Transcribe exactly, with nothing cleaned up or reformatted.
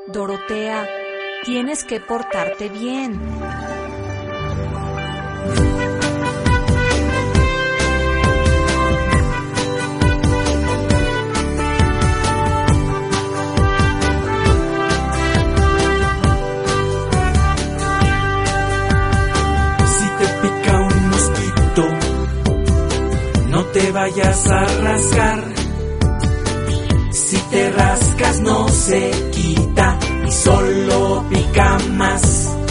Dorotea, tienes que portarte bien. Si te pica un mosquito, no te vayas a rascar. Si te rascas no se quita y solo pica más.